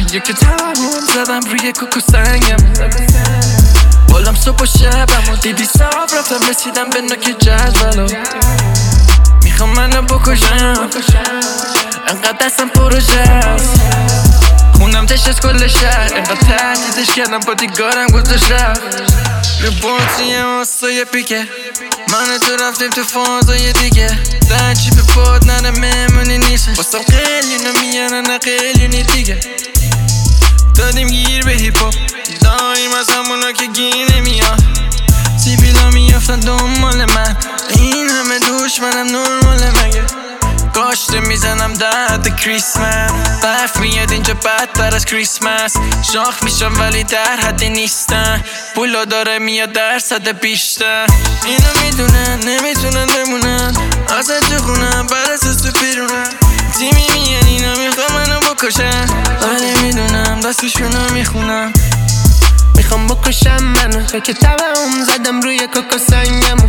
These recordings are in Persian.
یکی توهم زدم روی کوکو سنگم بالام صبح و شبم و دیدی صاف رفتم رسیدم به نوک جدولو میخوام منو بکشم انقدر دستم پروژه است خونم تشت از کل شهر انقدر تهدیدش کردم بادیگارم گذاشت رفت رپورتی واسه پیکه من تو رفتیم تو فازای دیگه در چی به پاد نره مهمونی نیست واسم قلیونو میانه نه قلیونی دیگه دادیم گیر به هیپ هاپ داریم از همونا که گیر نمیاد سیبیلا میافتن دنبال من این همه دشمنم نرماله مگه کاشته میزنم در حد کریسمس برف میاد اینجا بدتر از کریسمس شاخ میشم ولی در حدی نیستن پولا داره میاد درصد بیشتر اینو میدونن نمیتونن بمونن ازت تو خونم بر اساس تو پیرونن تیمی میان اینا میخوام منو بکشن ولی میدونم دستشونو میخونم میخوام بکشم منو که توهم زدم روی کوکو سنگمو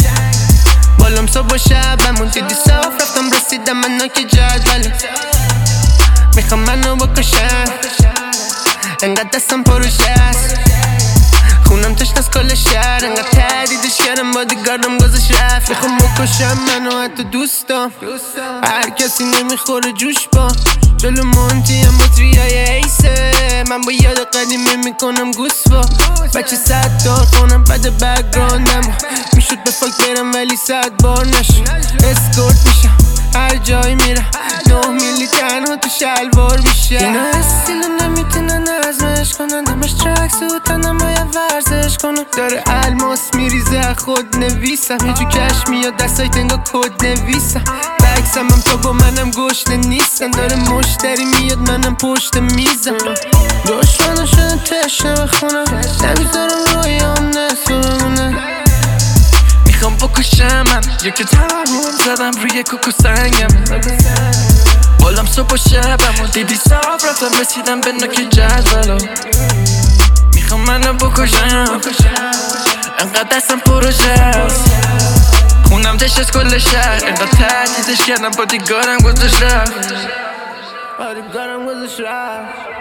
بالام صبح و شبمون دیدی صاف رفتم رسیدم من نوک جدولو میخوام منو بکشن انقدر دستم پروژه است خونم تشت از کل شهر انقدر تهدیدش کردم بادیگاردم گذاشت رفت میخوام بکشم منو حتی دوستام هر کسی نمیخوره جوش با جلو مونتی هم بطریای ایسه من با یاد قدیمی میکنم گوسفا بچه 100 دار خونم بده بگراندم میشد به فاک برم ولی 100 بار نشد اسکورت میشم هر جای میرم 9 میلی تنها تو شلوار میشه اینا استیلو نمیتونن ازمش کنن دمش ترک سوتنم باید ورزش کنم داره الماس میریزه خود نویسم یه جو کش میاد دستای تنگا کد نویسم بکسم هم تا با منم گشنه نیستن داره مشتری میاد منم پشت میزم دشمنو شدن تشنه بخونم نمیذارم رویام نصف بمونه میخوام بکشم من یکی توهم زدم روی کوکو سنگم بالام صبح و شبم و دیدی صاف رفتم رسیدم به نوک جدولو میخوام منو بکشم انقدر دستم پروژه است خونم تشت از کل شهر انقدر تهدیدش کردم بادیگارم گذاشت رفت بادیگارم گذاشت رفت